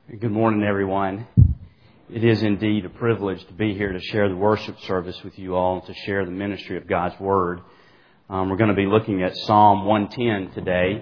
Good morning, everyone. It is indeed a privilege to be here to share the worship service with you all and to share the ministry of God's Word. We're going to be looking at Psalm 110 today.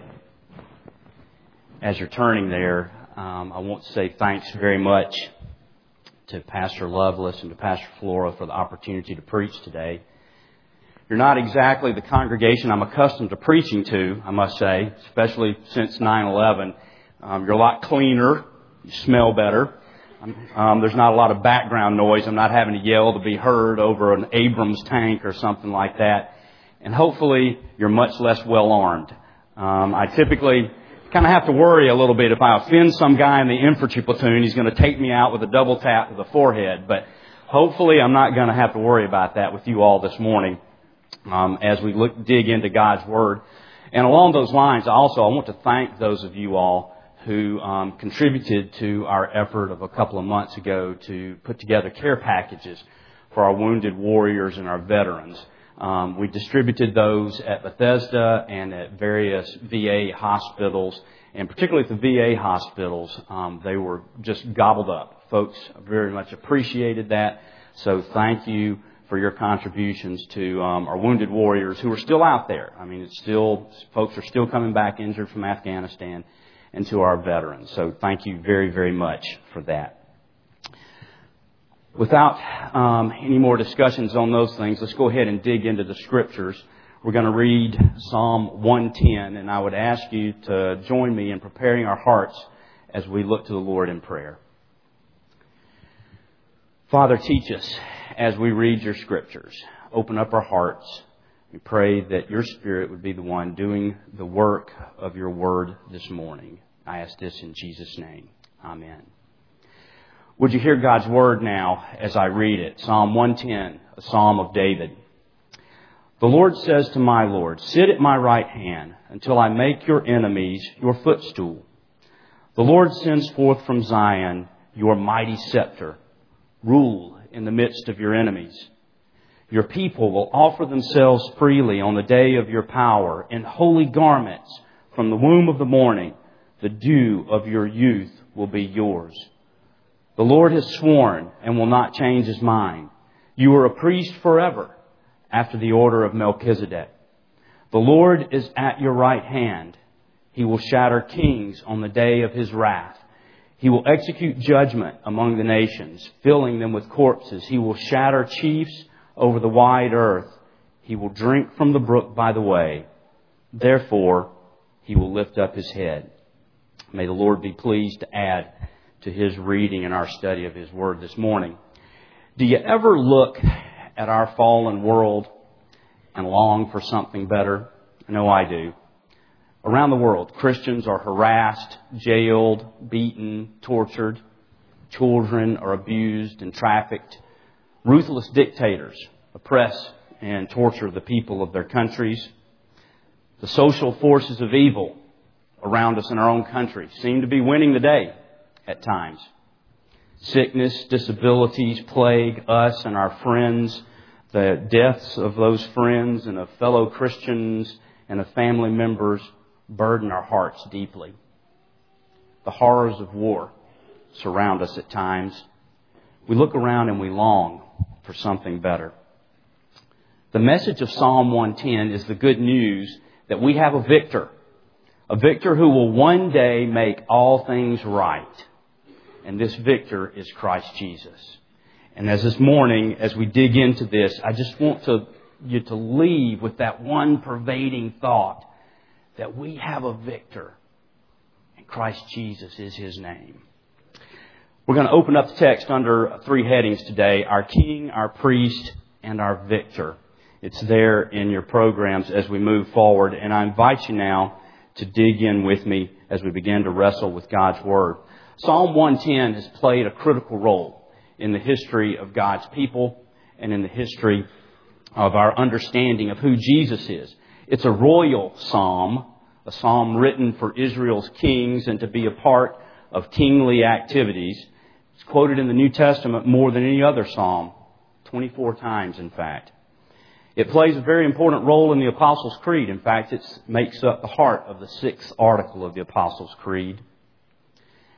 As you're turning there, I want to say thanks very much to Pastor Loveless and to Pastor Flora for the opportunity to preach today. You're not exactly the congregation I'm accustomed to preaching to, I must say, especially since 9/11. You're a lot cleaner. You smell better. There's not a lot of background noise. I'm not having to yell to be heard over an Abrams tank or something like that. And hopefully, you're much less well armed. I typically kind of have to worry a little bit if I offend some guy in the infantry platoon, he's going to take me out with a double tap to the forehead. But hopefully, I'm not going to have to worry about that with you all this morning as we dig into God's Word. And along those lines, I want to thank those of you all who contributed to our effort of a couple of months ago to put together care packages for our wounded warriors and our veterans. We distributed those at Bethesda and at various VA hospitals, and particularly at the VA hospitals, they were just gobbled up. Folks very much appreciated that, so thank you for your contributions to our wounded warriors who are still out there. I mean, folks are still coming back injured from Afghanistan, and to our veterans. So thank you very, very much for that. Without any more discussions on those things, let's go ahead and dig into the Scriptures. We're going to read Psalm 110, and I would ask you to join me in preparing our hearts as we look to the Lord in prayer. Father, teach us as we read your Scriptures. Open up our hearts. We pray that your Spirit would be the one doing the work of your Word this morning. I ask this in Jesus' name. Amen. Would you hear God's Word now as I read it? Psalm 110, a Psalm of David. The Lord says to my Lord, sit at my right hand until I make your enemies your footstool. The Lord sends forth from Zion your mighty scepter. Rule in the midst of your enemies. Your people will offer themselves freely on the day of your power in holy garments from the womb of the morning. The dew of your youth will be yours. The Lord has sworn and will not change his mind. You are a priest forever after the order of Melchizedek. The Lord is at your right hand. He will shatter kings on the day of his wrath. He will execute judgment among the nations, filling them with corpses. He will shatter chiefs over the wide earth. He will drink from the brook by the way. Therefore, he will lift up his head. May the Lord be pleased to add to his reading and our study of his Word this morning. Do you ever look at our fallen world and long for something better? I know I do. Around the world, Christians are harassed, jailed, beaten, tortured. Children are abused and trafficked. Ruthless dictators oppress and torture the people of their countries. The social forces of evil around us in our own country seem to be winning the day at times. Sickness, disabilities plague us and our friends. The deaths of those friends and of fellow Christians and of family members burden our hearts deeply. The horrors of war surround us at times. We look around and we long for something better. The message of Psalm 110 is the good news that we have a victor who will one day make all things right. And this victor is Christ Jesus. And as this morning, as we dig into this, I just want you to leave with that one pervading thought that we have a victor, and Christ Jesus is his name. We're going to open up the text under three headings today: our King, our Priest, and our Victor. It's there in your programs as we move forward. And I invite you now to dig in with me as we begin to wrestle with God's Word. Psalm 110 has played a critical role in the history of God's people and in the history of our understanding of who Jesus is. It's a royal psalm, a psalm written for Israel's kings and to be a part of kingly activities. It's quoted in the New Testament more than any other psalm, 24 times in fact. It plays a very important role in the Apostles' Creed. In fact, it makes up the heart of the 6th article of the Apostles' Creed.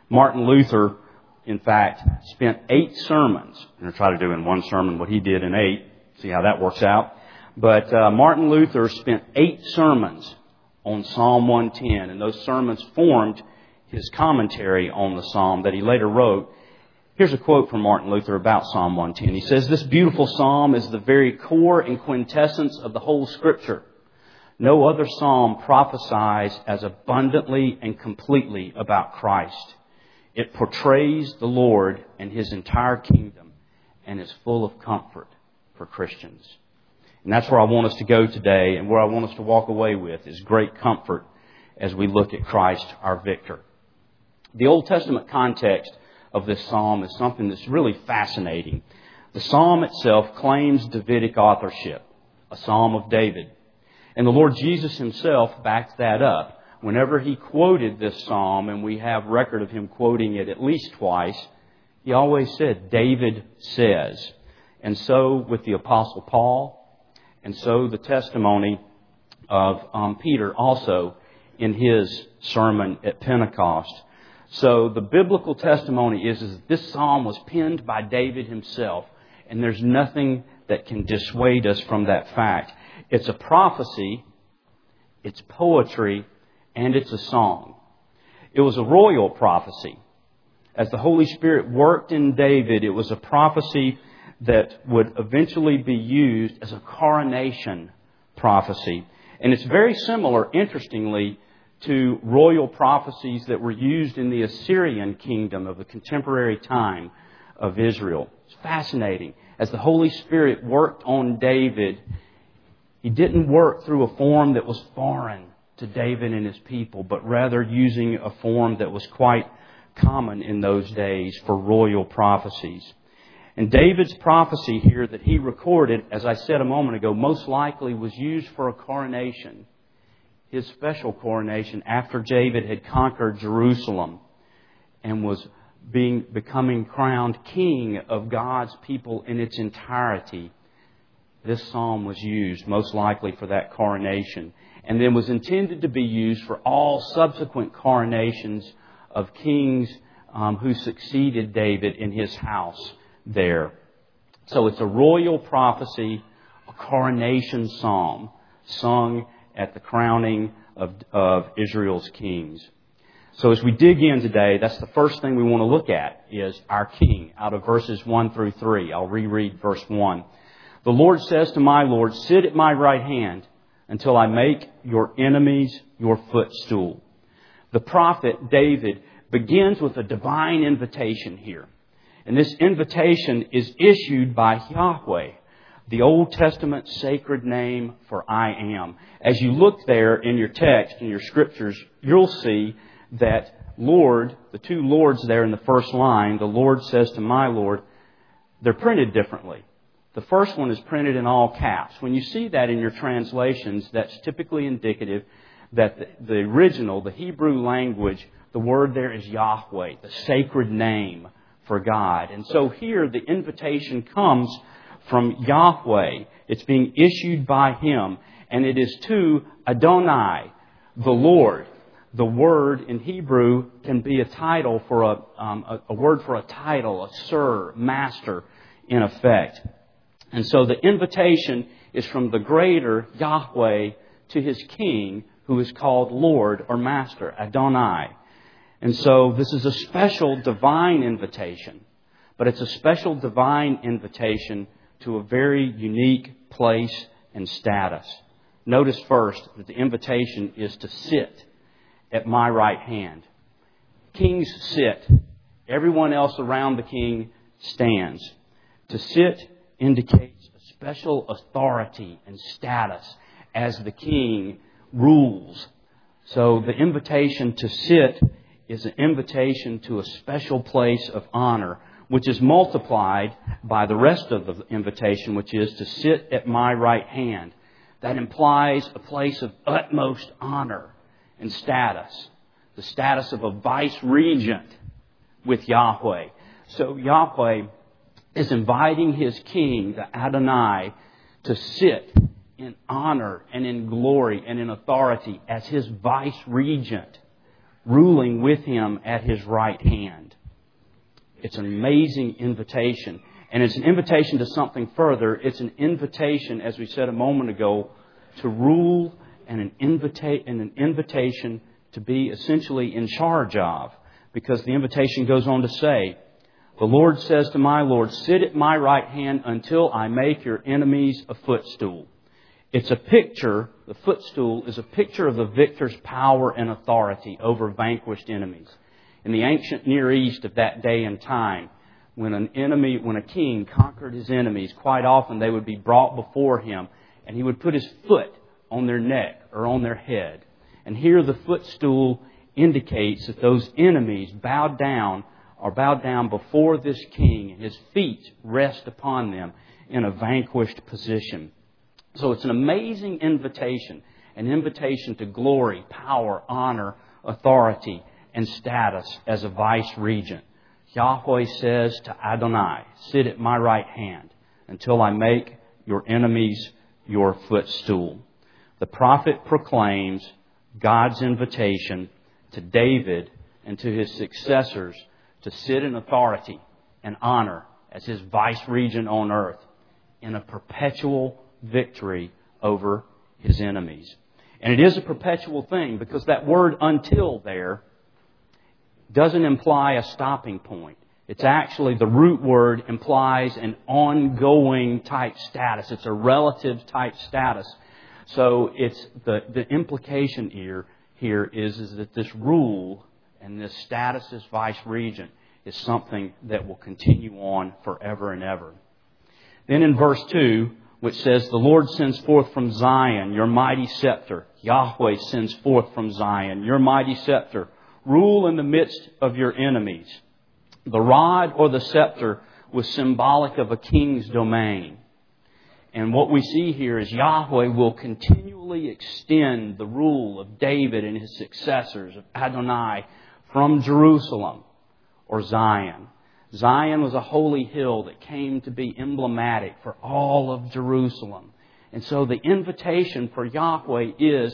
Martin Luther, in fact, spent 8 sermons. I'm going to try to do in one sermon what he did in 8, see how that works out. But Martin Luther spent 8 sermons on Psalm 110, and those sermons formed his commentary on the psalm that he later wrote. Here's a quote from Martin Luther about Psalm 110. He says, "This beautiful psalm is the very core and quintessence of the whole Scripture. No other psalm prophesies as abundantly and completely about Christ. It portrays the Lord and His entire kingdom and is full of comfort for Christians." And that's where I want us to go today, and where I want us to walk away with is great comfort as we look at Christ, our victor. The Old Testament context of this psalm is something that's really fascinating. The psalm itself claims Davidic authorship, a psalm of David. And the Lord Jesus Himself backed that up. Whenever He quoted this psalm, and we have record of Him quoting it at least twice, He always said, "David says." And so with the Apostle Paul, and so the testimony of Peter also in his sermon at Pentecost. So the biblical testimony is that this psalm was penned by David himself, and there's nothing that can dissuade us from that fact. It's a prophecy, it's poetry, and it's a song. It was a royal prophecy. As the Holy Spirit worked in David, it was a prophecy that would eventually be used as a coronation prophecy. And it's very similar, interestingly, to royal prophecies that were used in the Assyrian kingdom of the contemporary time of Israel. It's fascinating. As the Holy Spirit worked on David, He didn't work through a form that was foreign to David and his people, but rather using a form that was quite common in those days for royal prophecies. And David's prophecy here that he recorded, as I said a moment ago, most likely was used for a coronation. His special coronation after David had conquered Jerusalem and was becoming crowned king of God's people in its entirety. This psalm was used most likely for that coronation, and then was intended to be used for all subsequent coronations of kings who succeeded David in his house there. So it's a royal prophecy, a coronation psalm sung at the crowning of Israel's kings. So as we dig in today, that's the first thing we want to look at is our King out of verses 1 through 3. I'll reread verse 1. "The Lord says to my Lord, sit at my right hand until I make your enemies your footstool." The prophet David begins with a divine invitation here. And this invitation is issued by Yahweh, the Old Testament sacred name for I am. As you look there in your text, in your scriptures, you'll see that Lord, the two Lords there in the first line, the Lord says to my Lord, they're printed differently. The first one is printed in all caps. When you see that in your translations, that's typically indicative that the original, the Hebrew language, the word there is Yahweh, the sacred name for God. And so here the invitation comes from Yahweh. It's being issued by Him. And it is to Adonai, the Lord. The word in Hebrew can be a title for a word for a title, a sir, master, in effect. And so the invitation is from the greater Yahweh to His King, who is called Lord or Master, Adonai. And so this is a special divine invitation, but it's a special divine invitation to a very unique place and status. Notice first that the invitation is to sit at my right hand. Kings sit. Everyone else around the king stands. To sit indicates a special authority and status as the king rules. So the invitation to sit is an invitation to a special place of honor, which is multiplied by the rest of the invitation, which is to sit at my right hand. That implies a place of utmost honor and status, the status of a vice regent with Yahweh. So Yahweh is inviting His King, the Adonai, to sit in honor and in glory and in authority as His vice regent ruling with Him at His right hand. It's an amazing invitation. And it's an invitation to something further. It's an invitation, as we said a moment ago, to rule and an invitation to be essentially in charge of. Because the invitation goes on to say, the Lord says to my Lord, sit at my right hand until I make your enemies a footstool. It's a picture, the footstool is a picture of the victor's power and authority over vanquished enemies. In the ancient Near East of that day and time, when a king conquered his enemies, quite often they would be brought before him and he would put his foot on their neck or on their head. And here the footstool indicates that those enemies bowed down before this king, and his feet rest upon them in a vanquished position. So it's an amazing invitation, an invitation to glory, power, honor, authority, and status as a vice-regent. Yahweh says to Adonai, sit at my right hand until I make your enemies your footstool. The prophet proclaims God's invitation to David and to his successors to sit in authority and honor as his vice-regent on earth in a perpetual victory over his enemies. And it is a perpetual thing because that word until there doesn't imply a stopping point. It's actually, the root word implies an ongoing type status. It's a relative type status. So it's the implication here is that this rule and this status as vice-regent is something that will continue on forever and ever. Then in verse 2, which says, the Lord sends forth from Zion your mighty scepter. Yahweh sends forth from Zion your mighty scepter. Rule in the midst of your enemies. The rod or the scepter was symbolic of a king's domain. And what we see here is Yahweh will continually extend the rule of David and his successors, of Adonai, from Jerusalem or Zion. Zion was a holy hill that came to be emblematic for all of Jerusalem. And so the invitation for Yahweh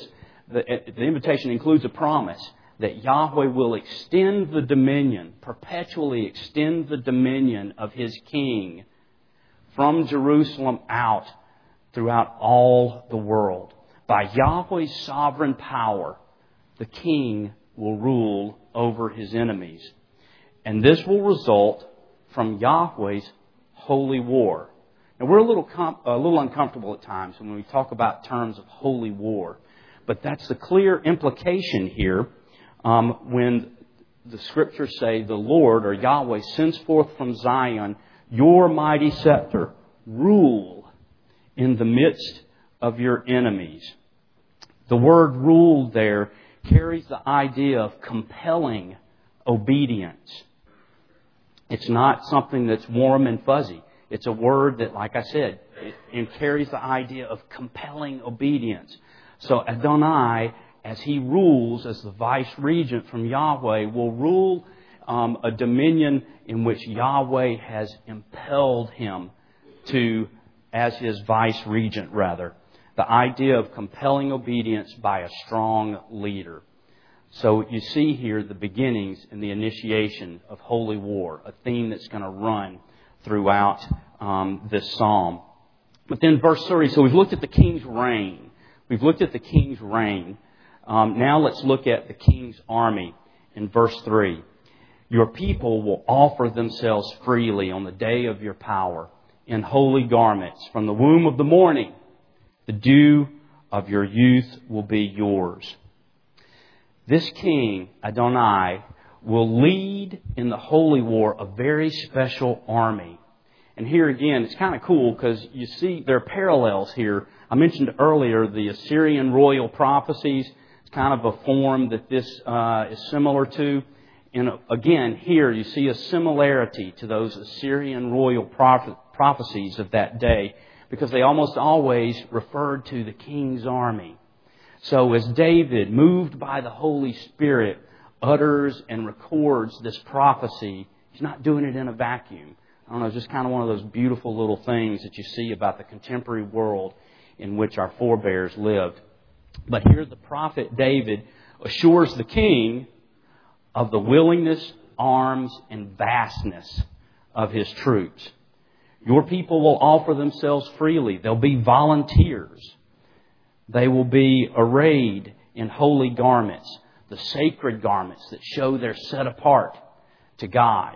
the invitation includes a promise that Yahweh will extend the dominion, perpetually extend the dominion of His King from Jerusalem out throughout all the world. By Yahweh's sovereign power, the King will rule over His enemies. And this will result from Yahweh's holy war. Now, we're a little uncomfortable at times when we talk about terms of holy war. But that's the clear implication here when the Scriptures say the Lord or Yahweh sends forth from Zion your mighty scepter. Rule in the midst of your enemies. The word rule there carries the idea of compelling obedience. It's not something that's warm and fuzzy. It's a word that, like I said, it carries the idea of compelling obedience. So Adonai, as He rules as the vice-regent from Yahweh, will rule a dominion in which Yahweh has impelled Him to, as His vice-regent rather. The idea of compelling obedience by a strong leader. So you see here the beginnings and the initiation of holy war, a theme that's going to run throughout this psalm. But then verse 30, so we've looked at the king's reign. Now let's look at the king's army in verse 3. Your people will offer themselves freely on the day of your power in holy garments. From the womb of the morning, the dew of your youth will be yours. This king, Adonai, will lead in the holy war a very special army. And here again, it's kind of cool because you see there are parallels here. I mentioned earlier the Assyrian royal prophecies. It's kind of a form that this is similar to. And again, here you see a similarity to those Assyrian royal prophecies of that day because they almost always referred to the king's army. So as David, moved by the Holy Spirit, utters and records this prophecy, he's not doing it in a vacuum. I don't know, it's just kind of one of those beautiful little things that you see about the contemporary world in which our forebears lived. But here the prophet David assures the king of the willingness, arms, and vastness of His troops. Your people will offer themselves freely. They'll be volunteers. They will be arrayed in holy garments, the sacred garments that show they're set apart to God.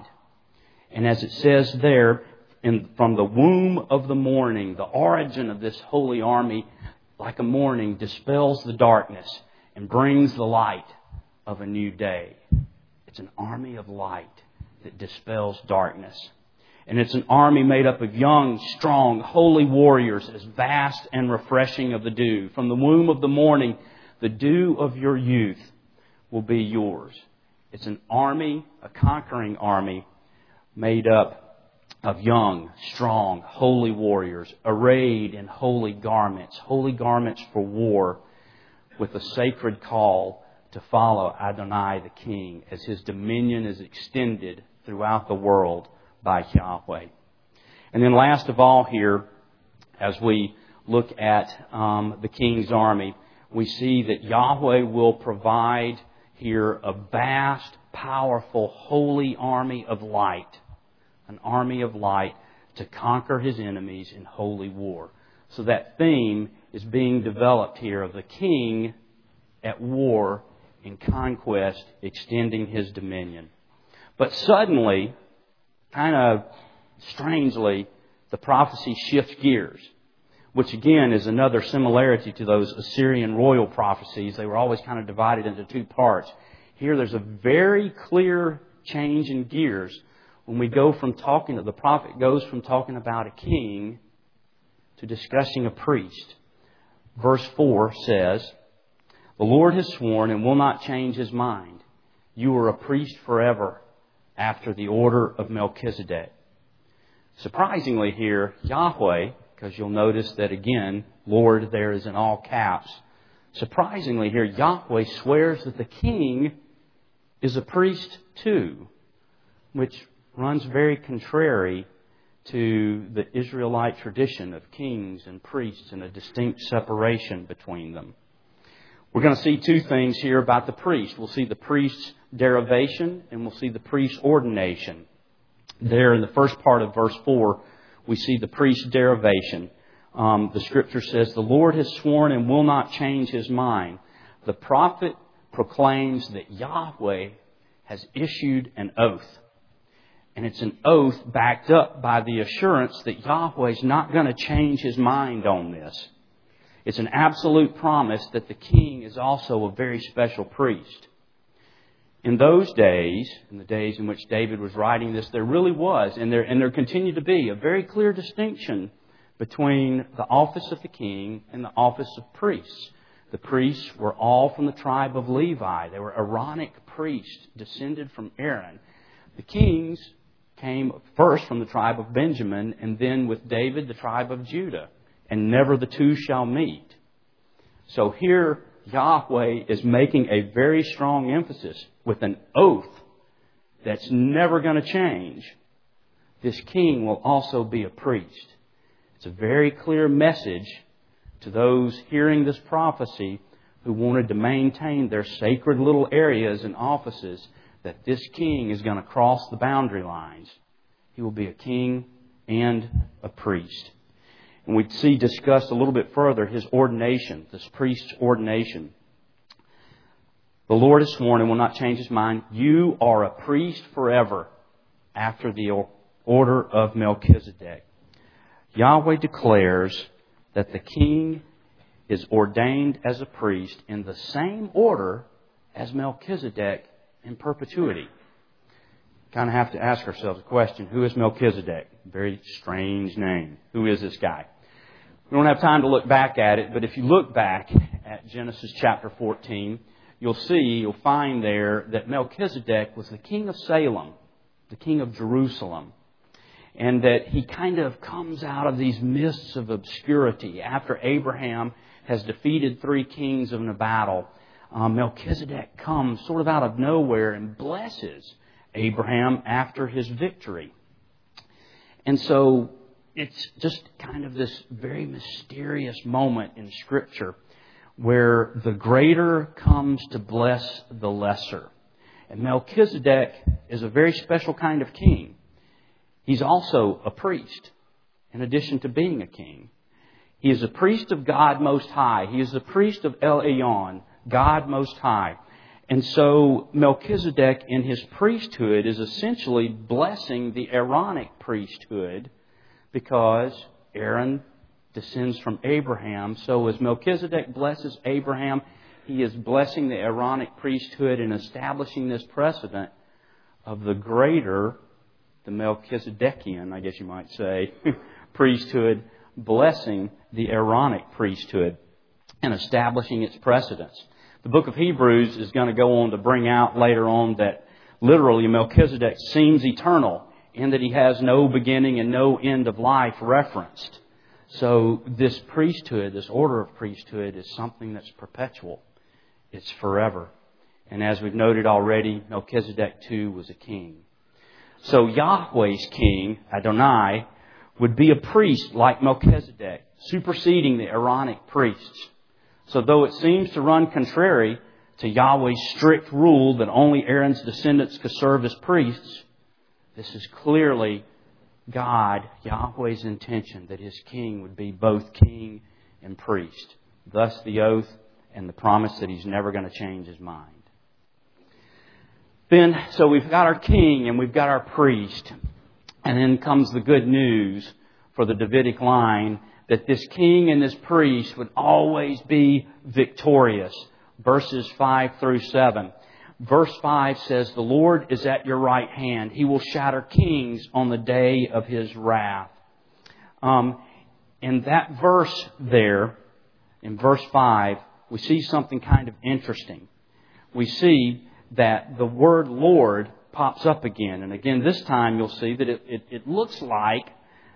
And as it says there, from the womb of the morning, the origin of this holy army, like a morning, dispels the darkness and brings the light of a new day. It's an army of light that dispels darkness. And it's an army made up of young, strong, holy warriors, as vast and refreshing of the dew. From the womb of the morning, the dew of your youth will be yours. It's an army, a conquering army, made up of young, strong, holy warriors, arrayed in holy garments for war, with a sacred call to follow Adonai the King as His dominion is extended throughout the world by Yahweh. And then last of all here, as we look at the King's army, we see that Yahweh will provide here a vast, powerful, holy army of light. An army of light to conquer His enemies in holy war. So that theme is being developed here of the King at war in conquest, extending His dominion. But suddenly, kind of strangely, the prophecy shifts gears, which again is another similarity to those Assyrian royal prophecies. They were always kind of divided into two parts. Here there's a very clear change in gears when we go from the prophet goes from talking about a king to discussing a priest. Verse 4 says, "The Lord has sworn and will not change His mind. You are a priest forever after the order of Melchizedek." Surprisingly here, Yahweh, because you'll notice that again, Lord there is in all caps. Surprisingly here, Yahweh swears that the king is a priest too, which runs very contrary to the Israelite tradition of kings and priests and a distinct separation between them. We're going to see two things here about the priest. We'll see the priest's derivation and we'll see the priest's ordination. There in the first part of verse 4, we see the priest's derivation. The Scripture says, "The Lord has sworn and will not change His mind." The prophet proclaims that Yahweh has issued an oath. And it's an oath backed up by the assurance that Yahweh's not going to change His mind on this. It's an absolute promise that the king is also a very special priest. In those days, in the days in which David was writing this, there really was, and there continued to be, a very clear distinction between the office of the king and the office of priests. The priests were all from the tribe of Levi. They were Aaronic priests descended from Aaron. The kings came first from the tribe of Benjamin, and then with David, the tribe of Judah. And never the two shall meet. So here, Yahweh is making a very strong emphasis with an oath that's never going to change. This king will also be a priest. It's a very clear message to those hearing this prophecy who wanted to maintain their sacred little areas and offices, that this king is going to cross the boundary lines. He will be a king and a priest. And we see discussed a little bit further His ordination, this priest's ordination. "The Lord has sworn and will not change His mind. You are a priest forever after the order of Melchizedek." Yahweh declares that the king is ordained as a priest in the same order as Melchizedek in perpetuity. Kind of have to ask ourselves a question. Who is Melchizedek? Very strange name. Who is this guy? We don't have time to look back at it, but if you look back at Genesis chapter 14, you'll find there that Melchizedek was the king of Salem, the king of Jerusalem, and that he kind of comes out of these mists of obscurity after Abraham has defeated 3 kings in a battle. Melchizedek comes sort of out of nowhere and blesses Abraham after his victory. And so it's just kind of this very mysterious moment in Scripture where the greater comes to bless the lesser. And Melchizedek is a very special kind of king. He's also a priest, in addition to being a king. He is a priest of God Most High. He is the priest of El Elyon, God Most High. And so Melchizedek in his priesthood is essentially blessing the Aaronic priesthood, because Aaron descends from Abraham. So as Melchizedek blesses Abraham, he is blessing the Aaronic priesthood and establishing this precedent of the greater, the Melchizedekian, I guess you might say, priesthood blessing the Aaronic priesthood and establishing its precedence. The book of Hebrews is going to go on to bring out later on that literally Melchizedek seems eternal in that he has no beginning and no end of life referenced. So this priesthood, this order of priesthood, is something that's perpetual. It's forever. And as we've noted already, Melchizedek too was a king. So Yahweh's king, Adonai, would be a priest like Melchizedek, superseding the Aaronic priests. So though it seems to run contrary to Yahweh's strict rule that only Aaron's descendants could serve as priests, this is clearly God, Yahweh's intention that His king would be both king and priest. Thus the oath and the promise that He's never going to change His mind. Then, so we've got our king and we've got our priest. And then comes the good news for the Davidic line that this king and this priest would always be victorious. Verses 5 through 7. Verse 5 says, "The Lord is at your right hand. He will shatter kings on the day of His wrath." In that verse there, in verse 5, we see something kind of interesting. We see that the word Lord pops up again. And again, this time you'll see that it looks like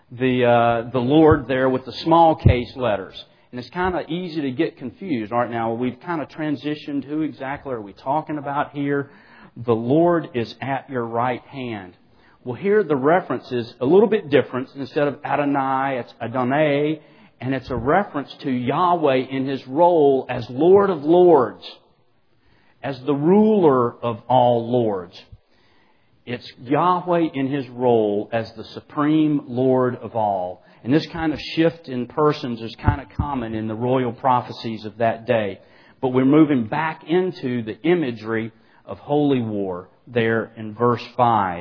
the Lord there with the small case letters. And it's kind of easy to get confused. All right, now we've kind of transitioned. Who exactly are we talking about here? The Lord is at your right hand. Well, here the reference is a little bit different. Instead of Adonai, it's Adonai. And it's a reference to Yahweh in His role as Lord of Lords, as the ruler of all lords. It's Yahweh in His role as the supreme Lord of all. And this kind of shift in persons is kind of common in the royal prophecies of that day. But we're moving back into the imagery of holy war there in verse 5.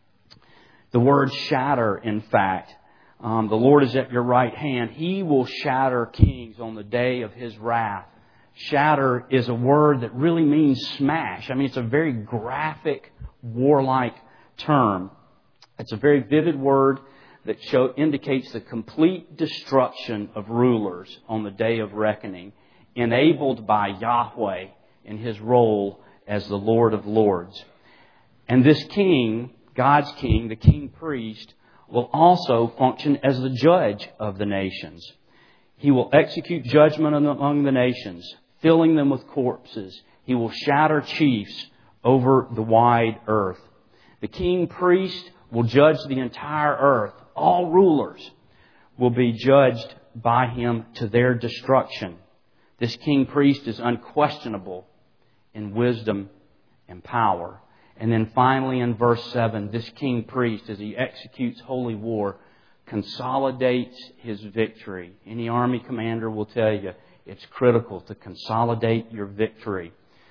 The word shatter, in fact, the Lord is at your right hand. He will shatter kings on the day of His wrath. Shatter is a word that really means smash. I mean, it's a very graphic, warlike term. It's a very vivid word that indicates the complete destruction of rulers on the day of reckoning, enabled by Yahweh in His role as the Lord of Lords. And this king, God's king, the king priest, will also function as the judge of the nations. He will execute judgment among the nations, filling them with corpses. He will shatter chiefs over the wide earth. The king priest will judge the entire earth. All rulers will be judged by him to their destruction. This king priest is unquestionable in wisdom and power. And then finally in verse 7, this king priest, as he executes holy war, consolidates his victory. Any army commander will tell you it's critical to consolidate your victory.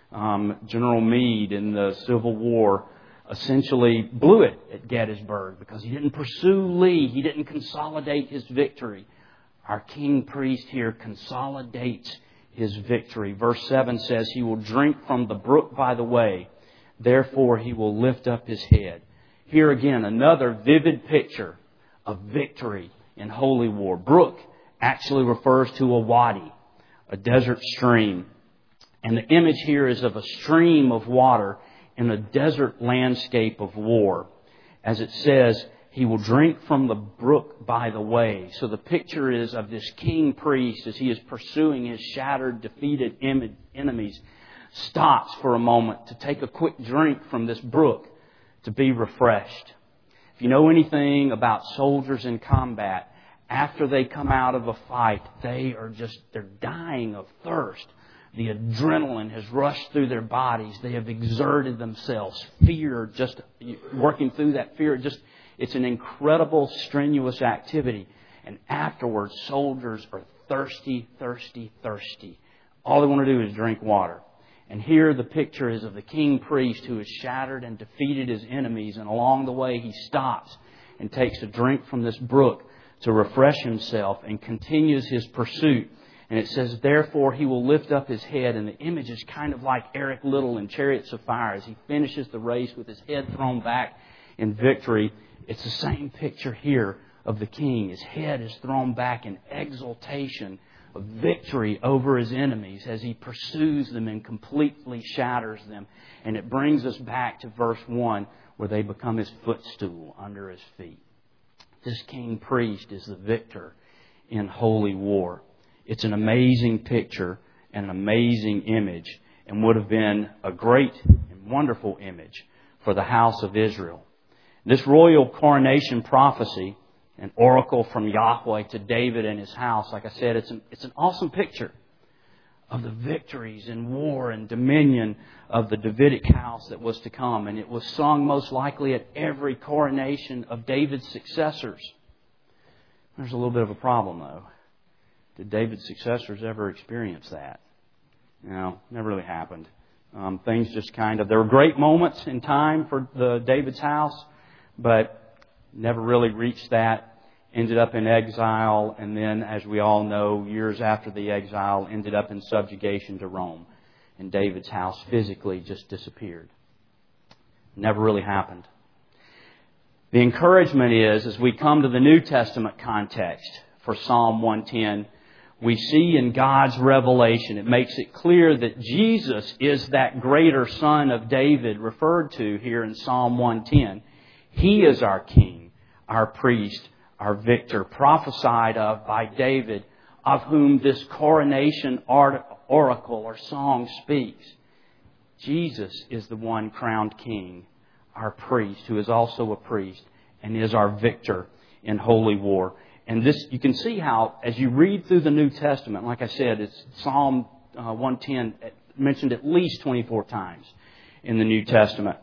General Meade in the Civil War essentially blew it at Gettysburg because he didn't pursue Lee. He didn't consolidate his victory. Our king priest here consolidates his victory. Verse 7 says, "He will drink from the brook by the way. Therefore he will lift up his head." Here again, another vivid picture of victory in holy war. Brook actually refers to a wadi, a desert stream. And the image here is of a stream of water in a desert landscape of war. As it says, he will drink from the brook by the way. So the picture is of this king priest as he is pursuing his shattered, defeated enemies, stops for a moment to take a quick drink from this brook to be refreshed. If you know anything about soldiers in combat, after they come out of a fight, they're dying of thirst. The adrenaline has rushed through their bodies. They have exerted themselves. Fear, just working through that fear, it's an incredible, strenuous activity. And afterwards, soldiers are thirsty, thirsty, thirsty. All they want to do is drink water. And here the picture is of the king priest who has shattered and defeated his enemies. And along the way, he stops and takes a drink from this brook to refresh himself and continues his pursuit. And it says, therefore, he will lift up his head. And the image is kind of like Eric Liddell in Chariots of Fire as he finishes the race with his head thrown back in victory. It's the same picture here of the king. His head is thrown back in exultation of victory over his enemies as he pursues them and completely shatters them. And it brings us back to verse 1 where they become his footstool under his feet. This king priest is the victor in holy war. It's an amazing picture and an amazing image and would have been a great and wonderful image for the house of Israel. This royal coronation prophecy, an oracle from Yahweh to David and his house, like I said, it's an awesome picture of the victories in war and dominion of the Davidic house that was to come. And it was sung most likely at every coronation of David's successors. There's a little bit of a problem, though. Did David's successors ever experience that? No, never really happened. Things just there were great moments in time for David's house, but never really reached that. Ended up in exile, and then, as we all know, years after the exile, ended up in subjugation to Rome. And David's house physically just disappeared. Never really happened. The encouragement is, as we come to the New Testament context for Psalm 110, we see in God's revelation, it makes it clear that Jesus is that greater son of David referred to here in Psalm 110. He is our king, our priest, our victor, prophesied of by David, of whom this coronation oracle or song speaks. Jesus is the one crowned king, our priest, who is also a priest and is our victor in holy war. And this, you can see how, as you read through the New Testament, like I said, it's Psalm 110 mentioned at least 24 times in the New Testament.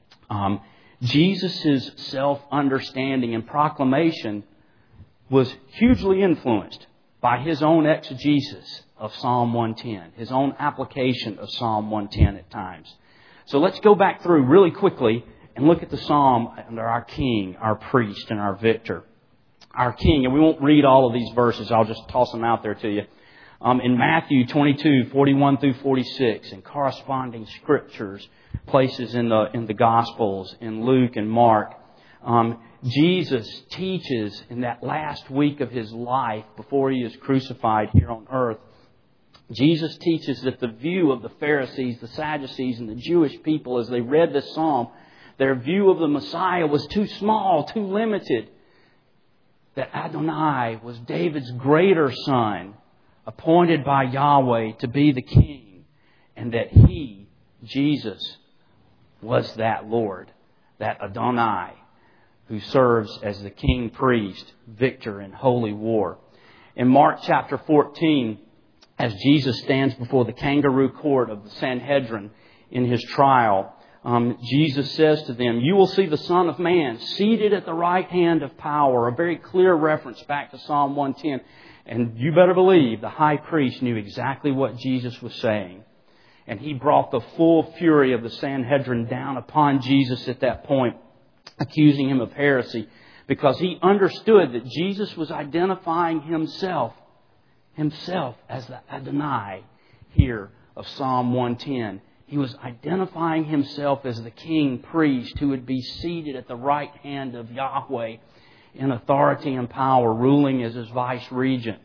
Jesus' self-understanding and proclamation was hugely influenced by his own exegesis of Psalm 110, his own application of Psalm 110 at times. So let's go back through really quickly and look at the psalm under our king, our priest, and our victor. Our king, and we won't read all of these verses, I'll just toss them out there to you. In Matthew 22, 41 through 46, and corresponding scriptures, places in the Gospels, in Luke and Mark, Jesus teaches in that last week of his life before he is crucified here on earth. Jesus teaches that the view of the Pharisees, the Sadducees, and the Jewish people as they read this psalm, their view of the Messiah was too small, too limited. That Adonai was David's greater son, appointed by Yahweh to be the king, and that he, Jesus, was that Lord, that Adonai, who serves as the king priest, victor in holy war. In Mark chapter 14, as Jesus stands before the kangaroo court of the Sanhedrin in his trial, Jesus says to them, "You will see the Son of Man seated at the right hand of power." A very clear reference back to Psalm 110. And you better believe the high priest knew exactly what Jesus was saying. And he brought the full fury of the Sanhedrin down upon Jesus at that point, accusing him of heresy, because he understood that Jesus was identifying himself as the Adonai here of Psalm 110. He was identifying himself as the king priest who would be seated at the right hand of Yahweh in authority and power, ruling as his vice regent.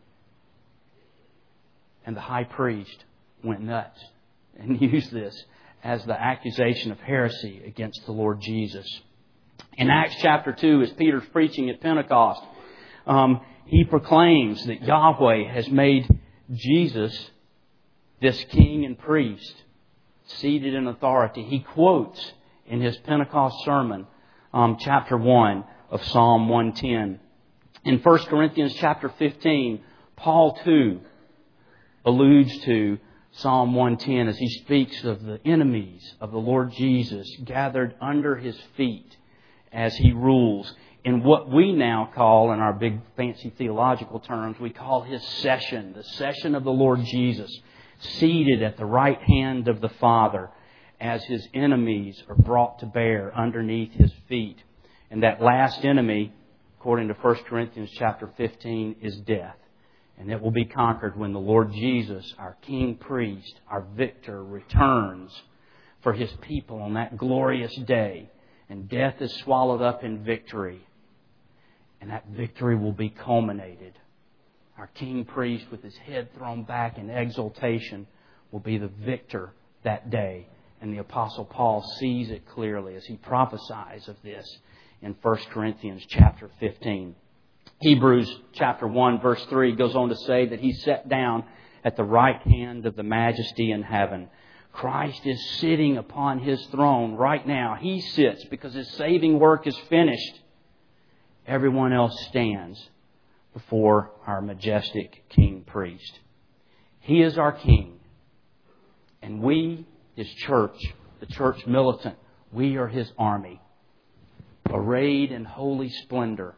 And the high priest went nuts and used this as the accusation of heresy against the Lord Jesus. In Acts chapter 2, as Peter's preaching at Pentecost, he proclaims that Yahweh has made Jesus this king and priest, seated in authority. He quotes in his Pentecost sermon, chapter 1 of Psalm 110. In 1 Corinthians chapter 15, Paul too alludes to Psalm 110, as he speaks of the enemies of the Lord Jesus gathered under His feet as He rules in what we now call, in our big fancy theological terms, we call His session, the session of the Lord Jesus, seated at the right hand of the Father as His enemies are brought to bear underneath His feet. And that last enemy, according to 1 Corinthians chapter 15, is death. And it will be conquered when the Lord Jesus, our King Priest, our Victor, returns for His people on that glorious day. And death is swallowed up in victory. And that victory will be culminated. Our King Priest, with his head thrown back in exultation, will be the victor that day. And the Apostle Paul sees it clearly as he prophesies of this in 1 Corinthians chapter 15. Hebrews chapter 1 verse 3 goes on to say that He sat down at the right hand of the Majesty in heaven. Christ is sitting upon His throne right now. He sits because His saving work is finished. Everyone else stands before our majestic King Priest. He is our King. And we, His church, the church militant, we are His army, arrayed in holy splendor,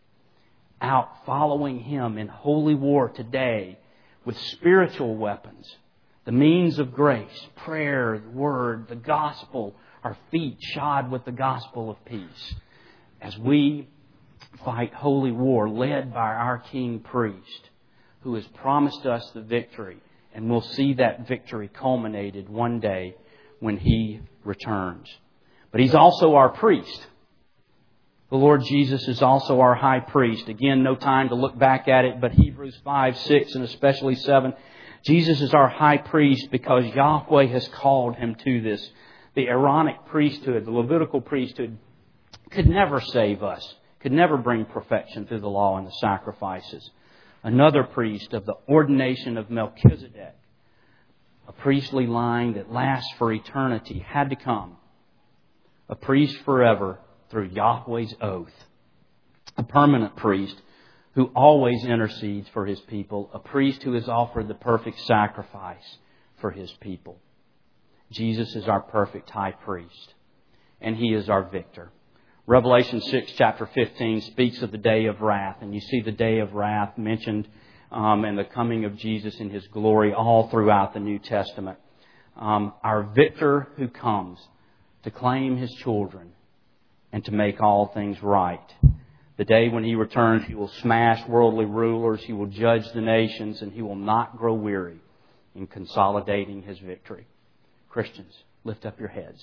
out following Him in holy war today with spiritual weapons, the means of grace, prayer, the Word, the gospel, our feet shod with the gospel of peace, as we fight holy war led by our King Priest, who has promised us the victory, and we'll see that victory culminated one day when He returns. But He's also our priest. The Lord Jesus is also our high priest. Again, no time to look back at it, but Hebrews 5, 6, and especially 7. Jesus is our high priest because Yahweh has called Him to this. The Aaronic priesthood, the Levitical priesthood, could never save us, could never bring perfection through the law and the sacrifices. Another priest of the ordination of Melchizedek, a priestly line that lasts for eternity, had to come. A priest forever, through Yahweh's oath. A permanent priest who always intercedes for His people. A priest who has offered the perfect sacrifice for His people. Jesus is our perfect high priest. And He is our victor. Revelation 6, chapter 15 speaks of the day of wrath. And you see the day of wrath mentioned and the coming of Jesus in His glory all throughout the New Testament. Our victor who comes to claim His children and to make all things right. The day when He returns, He will smash worldly rulers, He will judge the nations, and He will not grow weary in consolidating His victory. Christians, lift up your heads.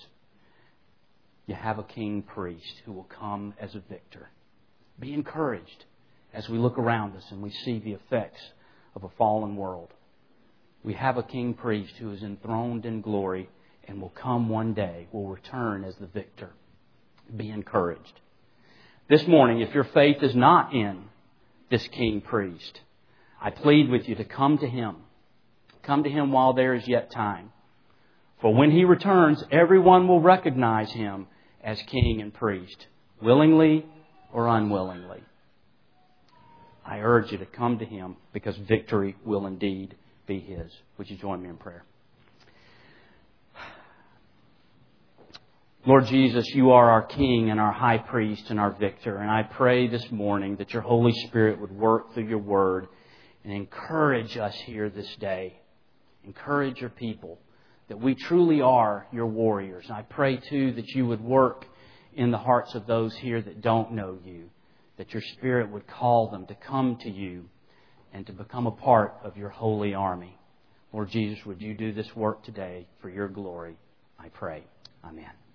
You have a King Priest who will come as a victor. Be encouraged as we look around us and we see the effects of a fallen world. We have a King Priest who is enthroned in glory and will come one day, will return as the victor. Be encouraged. This morning, if your faith is not in this King Priest, I plead with you to come to Him. Come to Him while there is yet time. For when He returns, everyone will recognize Him as King and Priest, willingly or unwillingly. I urge you to come to Him because victory will indeed be His. Would you join me in prayer? Lord Jesus, You are our King and our High Priest and our Victor. And I pray this morning that Your Holy Spirit would work through Your Word and encourage us here this day. Encourage Your people that we truly are Your warriors. And I pray too that You would work in the hearts of those here that don't know You. That Your Spirit would call them to come to You and to become a part of Your holy army. Lord Jesus, would You do this work today for Your glory? I pray. Amen.